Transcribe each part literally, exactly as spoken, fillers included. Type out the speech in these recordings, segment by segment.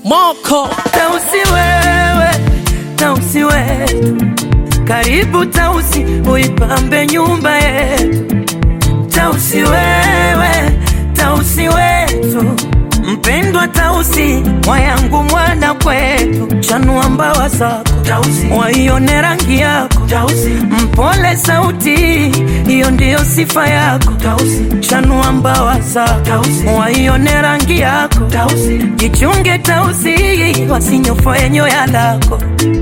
Moko Tausi wewe, Tausi wetu, karibu Tausi uipambe nyumba yetu. Tausi wewe, Tausi wetu, mpendwa Tausi, mwayangu mwana kwetu. Chanua mbawa zako Tausi, waione rangi yako Tausi, mpole sauti, hiyo ndiyo sifa yako Tausi. Chanua mbawa zako Tausi, waione rangi yako Tausi, jichunge Tausi, wasinyofoe nyoya lako.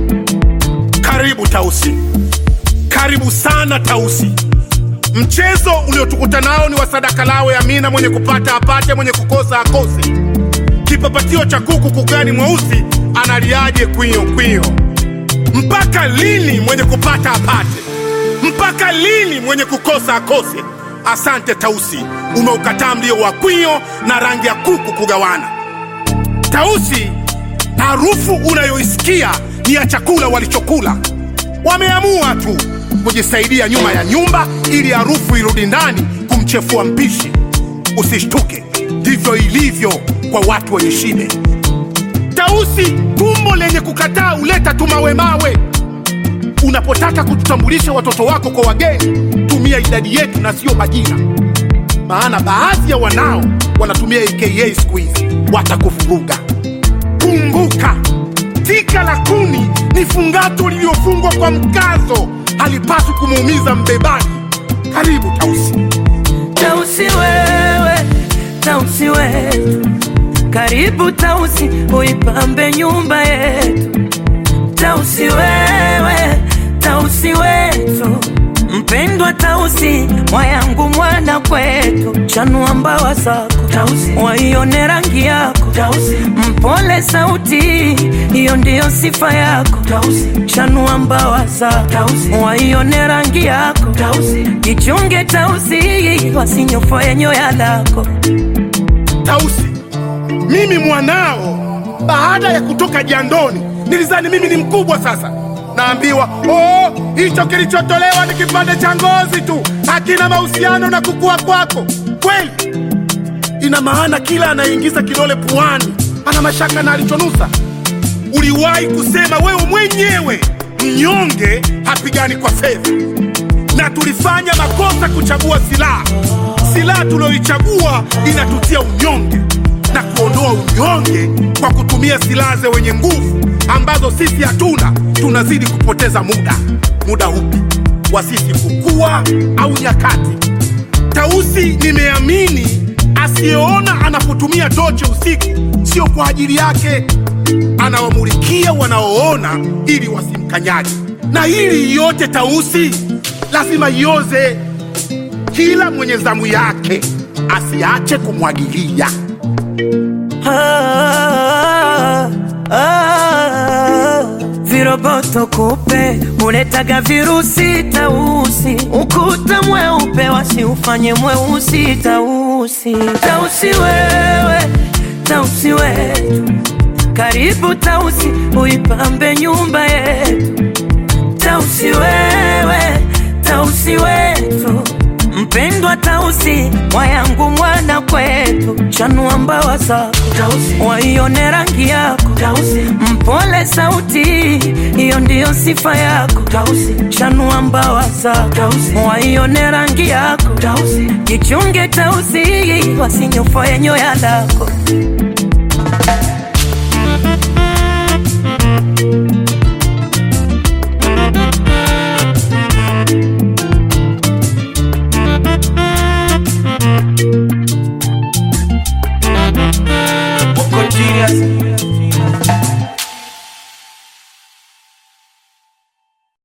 Karibu Tausi, karibu sana Tausi. Mchezo uliotukuta nao ni wa sadaka lawe Amina, mwenye kupata apate, mwenye kukosa akose. Kipapatio cha kuku kugani mweusi analiaje kwio kwio. Mpaka lini mwenye kupata apate? Mpaka lini mwenye kukosa akose? Asante Tausi, umeukataa mlio wa kwio na rangi ya kuku kugawana. Tausi, harufu unayoisikia ni ya chakula walichokula. Wameamua tu kujisaidia nyuma ya nyumba ili harufu irudi ndani kumchefua mpishi. Usishtuke, ndivyo ilivyo kwa watu wenye shibe. Tausi, tumbo lenye kukataa uleta tumawe mawe. Unapotaka kututambulisha watoto wako kwa wageni, tumia idadi yetu na sio majina. Maana baadhi ya wanao wanatumia A K A siku hizi, watakufuruga. Kumbuka, tika la kuni ni fungato liliofungwa kwa mkazo, halipaswi kumuumiza mbebaji. Karibu Tausi. Tausi wewe, Tausi wetu, karibu Tausi uipambe nyumba yetu. Tausi wewe, Tausi wetu, mpendwa Tausi, mwayangu mwana kwetu. Chanua mbawa zako Tausi, waione rangi yako Tausi, mpole sauti, hiyo ndiyo sifa yako Tausi. Chanua mbawa zako Tausi, waione rangi yako Tausi, jichunge Tausi, wasinyofoe nyoya lako. Tausi, mimi mwanao, baada ya kutoka jandoni nilizani mimi ni mkubwa sasa. Naambiwa, oh, hicho kilichotolewa ni kipande cha ngozi tu, hakina mahusiano na kukua kwako. Kweli? Ina maana kila anaingiza kidole puani ana mashaka na alichonusa. Uliwahi kusema wewe mwenyewe, mnyonge hapigani kwa fedha. Na tulifanya makosa kuchagua silaha. Silaha tulioichagua inatutia unyonge na kuondoa unyonge kwa kutumia silaha za wenye nguvu ambazo sisi hatuna. Tunazidi kupoteza muda. Muda upi wa sisi kukua au nyakati? Tausi, nimeamini asiyeona anapotumia tochi usiku sio kwa ajili yake. Anawamulikia wanaoona ili wasimkanyaje. Na hili yote Tausi lazima ioze. Kila mwenye zamu yake asiache kumwagilia. Ah, ah, viroboto kupe muletaga virusi Tausi, ukuta mweupe wasiufanye mweusi Tausi. Tausi wewe, Tausi wetu, karibu Tausi uipambe nyumba yetu. Tausi wewe, Tausi wetu, mpendwa Tausi, mwayangu mwana kwetu. Chanua mbawa zako Tausi, waione rangi yako Tausi, mpole sauti, hiyo ndiyo sifa yako Tausi. Chanua mbawa zako Tausi, waione rangi yako Tausi, jichunge Tausi, wasinyofoe nyoya lako.